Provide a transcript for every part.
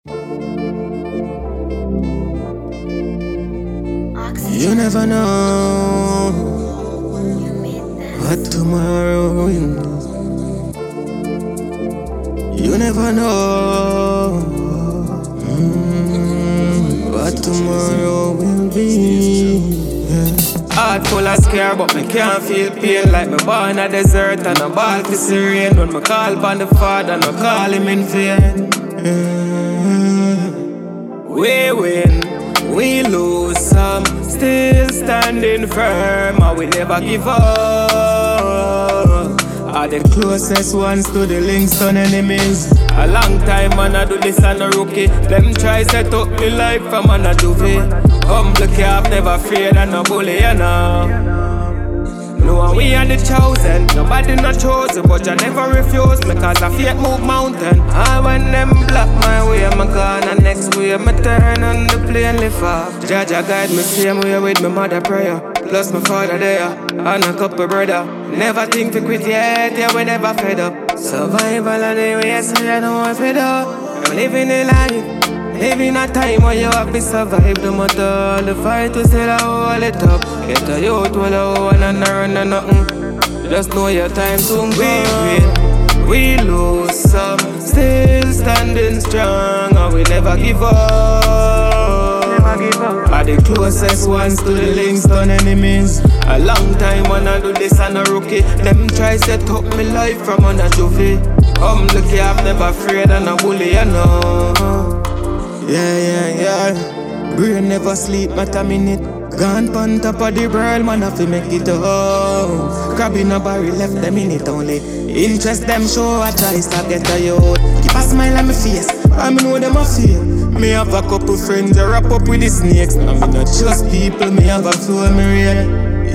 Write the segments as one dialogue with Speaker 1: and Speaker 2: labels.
Speaker 1: You never know what tomorrow brings. You never know what tomorrow will be. Yeah. Heart full of scare, but me can't feel pain. Like me born a desert and a ball to see rain. When me call upon the Father, no call him in vain. Yeah. We win, we lose some, still standing firm, and we never give up. Are the closest ones to the links on enemies. A long time man I do this and a rookie. Them try set up me life from man a duvet. Humble cap, never afraid and no bully, you know. No, we are the chosen. Nobody not chosen, but I never refuse. Because I fear move mountain. And when them block my way, I'm gone. And next way, I turn on the plane lift off. Jaja guide me same way with my mother prayer. Plus my father there, and a couple brother. Never think to quit yet, yeah, we never fed up. Survival of the way, so I know I'm fed up. I'm living a life, living a time where you have to survive. No matter all the fight, we still hold it up. Get a youth, well, a one and a run and nothing. Just know your time soon go. We lose some, still standing strong, and we never give up. Are the closest ones to the links on enemies. A long time when I do this and a rookie. Them try set up me life from on a juvie. Humble cap, never afraid and a bully, you know. Yeah. Brain never sleep, not a minute. Gone pon top of the world, man, I fi make it up. Grabbing a barrel, left them in it only. Interest them show, I try stop get a youth. Keep a smile on my face, I know them a fear. Me have a couple friends, I wrap up with the snakes. I me not trust people, me have a flow, me real.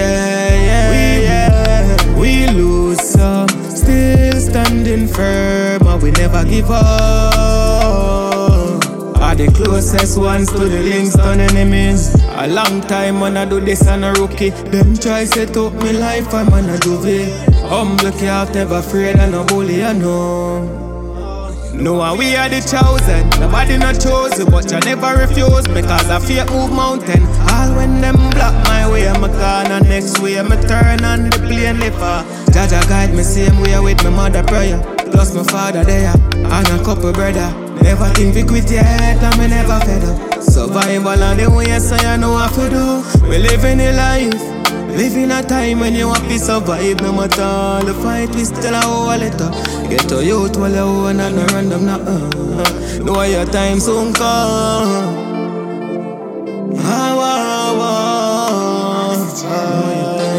Speaker 1: Yeah. We lose some, still standing firm, and we never give up. Are the closest ones to the links on enemies. A long time when I do this and a rookie. Them try set up me life, I'm on a juvie. Humble cap, never afraid and no bully, you know. No, and we are the chosen. Nobody not chosen, but I never refuse. Because I fear move mountain. All when them block my way, I'm a corner. Next way, I'm a turn on the plane lift off. Jaja guide me same way with my mother prayer. Plus my father there, and a couple brother. Never think we quit yet, and me never fed up. Survival on the way, so you know what to do. We living a life, living a time when you have to survive. No matter all the fight, we still a hold it up. Get to youth while you own and no random not know your time soon come.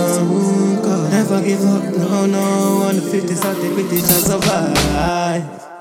Speaker 1: Never give up, no, on the 50s I'll take with it to survive.